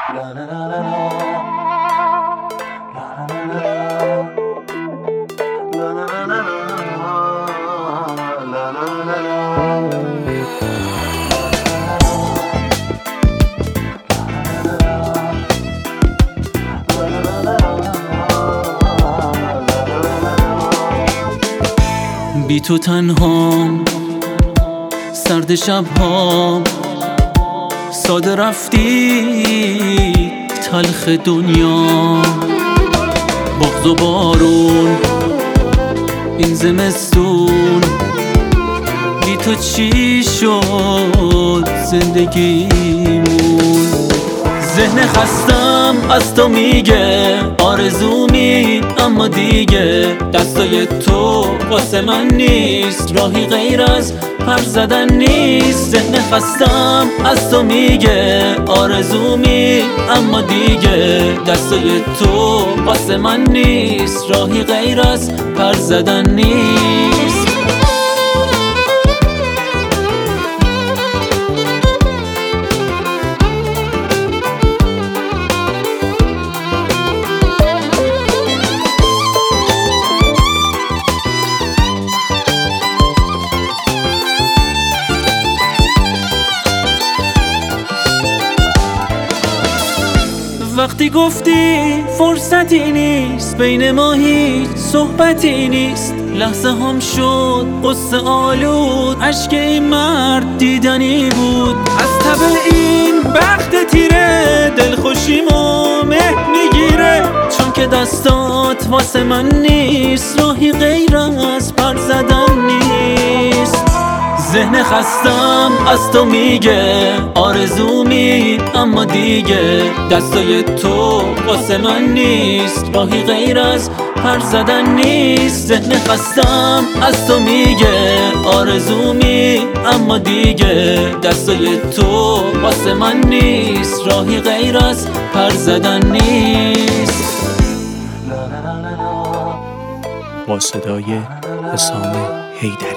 بی تو تنهام، سرد شبهام، ساده رفتی تلخ دنیا. بغض و بارون این زمستون، بی تو چی شد زندگیمون. ذهن خستم از تو میگه آرزومی، اما دیگه دستای تو واسه من نیست، راهی غیر از پر زدن نیست. ذهن خستم از تو میگه آرزومی، اما دیگه دستای تو واسه من نیست، راهی غیر از پر زدن نیست. وقتی گفتی فرصتی نیست، بین ما هیچ صحبتی نیست، لحظه هم شد قصه آلود، عشق این مرد دیدنی بود. از تب این بخت تیره دلخوشیمو مه میگیره، چون که دستات واسه من نیست، راهی غیر از پر زدن نیست. ذهن خستم از تو میگه آرزومی، اما دیگه دستای تو واسه من نیست، راهی غیر از پر زدن نیست. ذهن خستم از تو میگه آرزومی، اما دیگه دستای تو واسه من نیست، راهی غیر از پر زدن نیست. با صدای حسام حیدری.